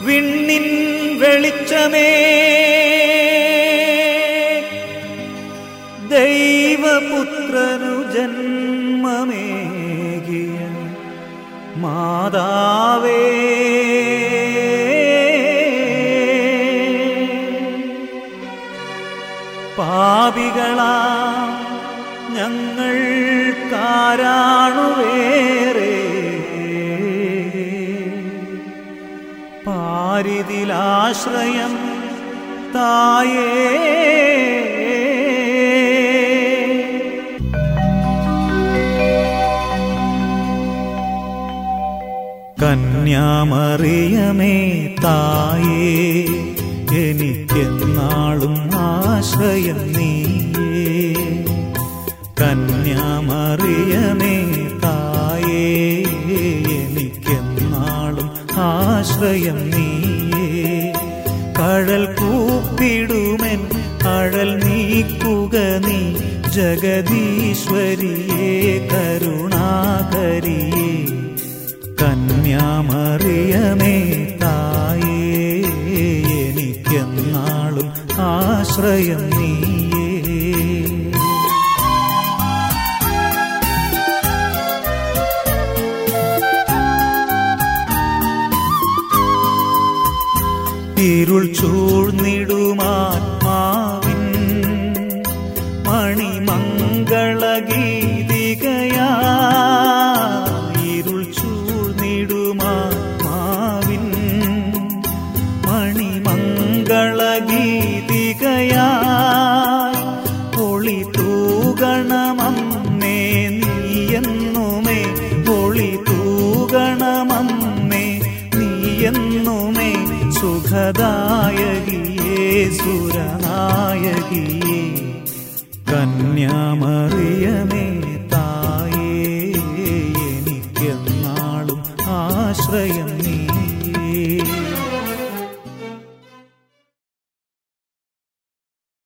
വിണ്ണിൻ വെളിച്ചമേ, ദൈവപുത്രനു ജന്മമേകിയ മാതാവേ, പാപികളാം ഞങ്ങൾക്കാരാണുവേറെ പാരിതിലാശ്രയം തായേ. കന്യാമറിയമേ തായേ, എനിക്കെന്നാളും ആശ്രയം നീയേ. കന്യാമറിയമേ തായേ, എനിക്കെന്നാളും ആശ്രയം നീയേ. കഴൽ കൂപ്പിടുമെൻ അഴൽ നീക്കുക നീ, ജഗദീശ്വരിയേ കരുണാകരിയേ. കന്യാമറിയമേ തായേ, എനിക്കെന്നാളും ആശ്രയം നീയേ. ഇരുൾ ചൂഴ്ന്നിടുമാത്മാവിൻ മണിമംഗളഗീതികയാ. ഇരുൾ ചൂഴ്ന്നിടുമാത്മാവിൻ മണിമംഗളഗീതികയാ. ഒളി തൂകണമമ്മേ നീയെന്നുമേ, ഒളി തൂകണമമ്മേ നീയെന്നുമേ. സുഖദായകിയേ സുരനായകിയേ, കന്യാമറിയമേ തായേ, എനിക്കെന്നാളും ആശ്രയം നീ.